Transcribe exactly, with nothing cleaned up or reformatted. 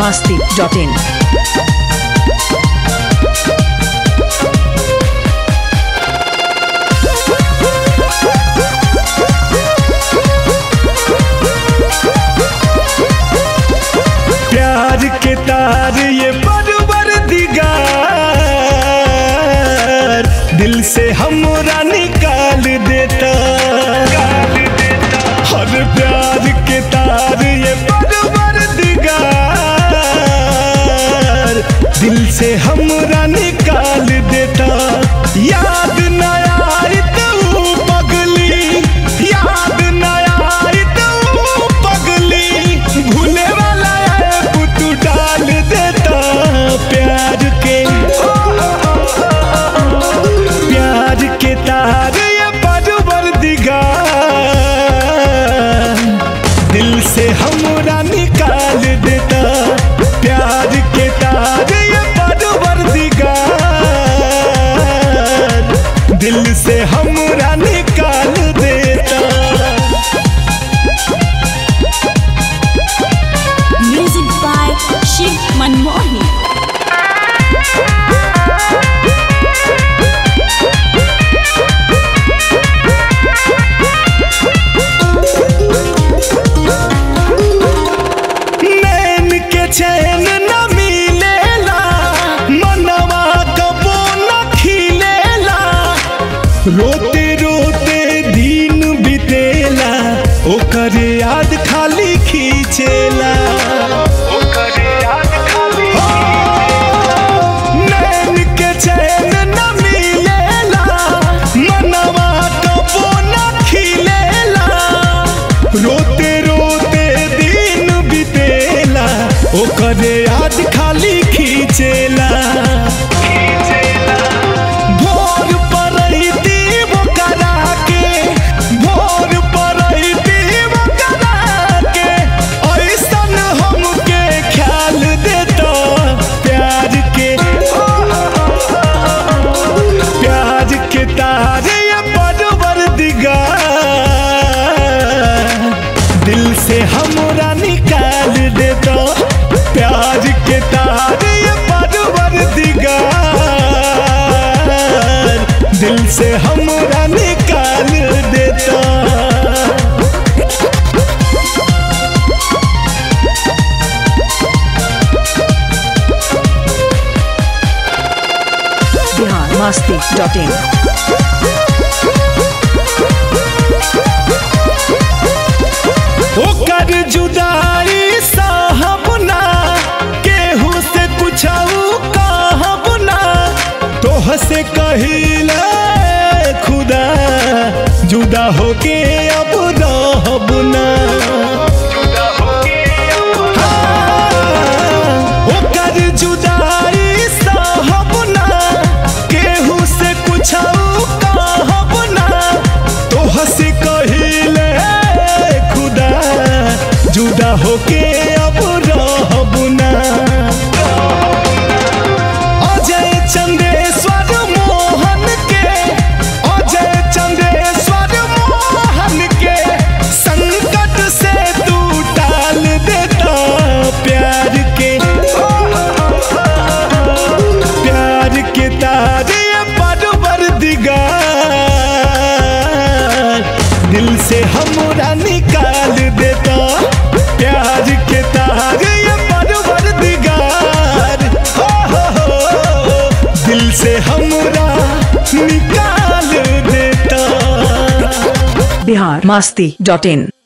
masti dot in. प्यार के तार ये परवरदिगार दिल से हमरा निकाल देता। हर प्यार के तार ये परवरदिगार दिल से हमरा निकाल देता। याद न आई तो पगली, याद न आई तो पगली, भूले वाला ऐप तू डाल देता। प्यार के प्यार के तार ये परवरदिगार दिल से हमरा निकाल देता। प्यार के तार ये परवरदिगार दिल से हमरा निकाल देता। Music by Shiv Manmohi. नैन के चैन न मिलेला, मनवा कबो न खिलेला, रोते रोते दिन बितेला, ओकर याद खाली खींचेला। नैन के चैन न मिलेला, मनवा कबो न खिलेला, रोते रोते दिन बितेला, ओकर याद खाली खींचेला। भोर परैती ओकरा के, भोर परैती ओकरा के, ऐसन हमके ख्याल देता। प्यार के प्यार के तार ये परवरदिगार दिल से हमरा निकाल देता। प्यार के तार ये परवरदिगार दिल से हमरा निकाल देता। Bihar masti dot in. ओकर जुदाई साहब ना, केहू से कुछऊ कहब ना, तोह से कहिला खुदा जुदा होके अब रहब ना। हाँ, ओकर जुदाई साहब ना, केहू से कुछऊ कहब ना, तोह से कहिला खुदा जुदा होके अब रहब ना। अजय चंदेश्वर मोहन के, अजय चंदेश्वर मोहन के संकट से तू टाल देता। प्यार के प्यार के तार ये परवरदिगार दिल से हमरा निकाल देता। प्यार के तार ये परवरदिगार हो हो हो दिल से हमरा निकाल देता। Bihar masti dot in.